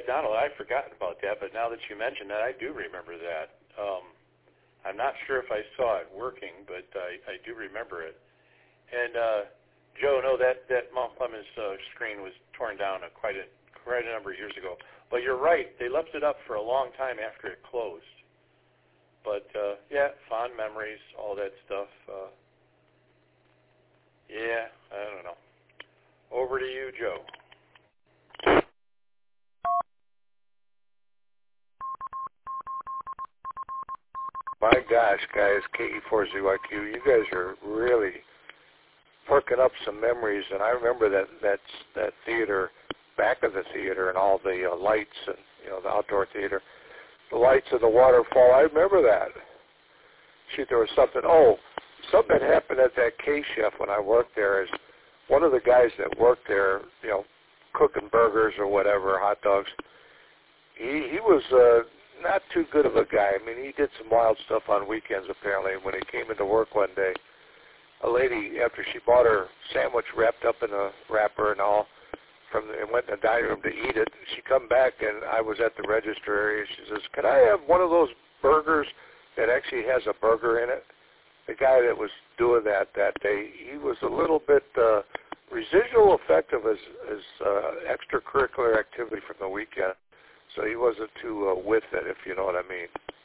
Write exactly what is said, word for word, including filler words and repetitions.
Donald, I'd forgotten about that, but now that you mention that, I do remember that. Um, I'm not sure if I saw it working, but I, I do remember it. And uh, Joe, no, that that Mount Clemens uh, screen was torn down a, quite a quite a number of years ago. But you're right; they left it up for a long time after it closed. But uh, yeah, fond memories, all that stuff. Uh, yeah, I don't know. Over to you, Joe. My gosh, guys, K E four Z Y Q, you guys are really perking up some memories. And I remember that that that theater, back of the theater, and all the uh, lights and you know the outdoor theater, the lights of the waterfall. I remember that. Shoot, there was something. Oh, something that happened at that K-Chef when I worked there. Is one of the guys that worked there, you know, cooking burgers or whatever, hot dogs. He he was. Uh, Not too good of a guy. I mean, he did some wild stuff on weekends, apparently. When he came into work one day, a lady, after she bought her sandwich wrapped up in a wrapper and all, from the, and went in the dining room to eat it, she come back, and I was at the register area. She says, "Can I have one of those burgers that actually has a burger in it?" The guy that was doing that that day, he was a little bit uh, residual effect of his, his uh, extracurricular activity from the weekend. So he wasn't too uh, with it, if you know what I mean.